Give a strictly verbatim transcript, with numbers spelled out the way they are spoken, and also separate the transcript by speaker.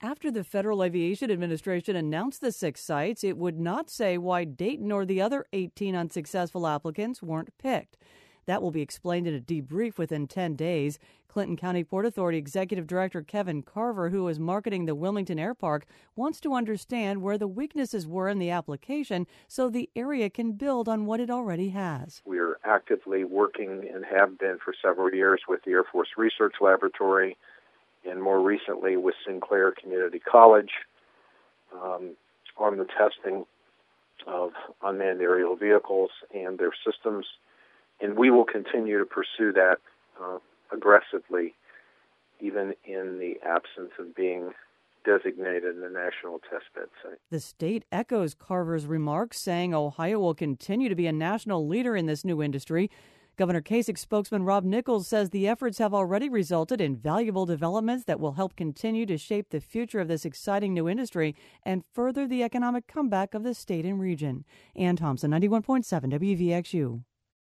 Speaker 1: After the Federal Aviation Administration announced the six sites, it would not say why Dayton or the other eighteen unsuccessful applicants weren't picked. That will be explained in a debrief within ten days. Clinton County Port Authority Executive Director Kevin Carver, who is marketing the Wilmington Air Park, wants to understand where the weaknesses were in the application so the area can build on what it already has.
Speaker 2: We're actively working and have been for several years with the Air Force Research Laboratory and more recently with Sinclair Community College um, on the testing of unmanned aerial vehicles and their systems. And we will continue to pursue that uh, aggressively, even in the absence of being designated in the National Testbed Site.
Speaker 1: The state echoes Carver's remarks, saying Ohio will continue to be a national leader in this new industry. Governor Kasich spokesman Rob Nichols says the efforts have already resulted in valuable developments that will help continue to shape the future of this exciting new industry and further the economic comeback of the state and region. Ann Thompson, ninety-one point seven W V X U.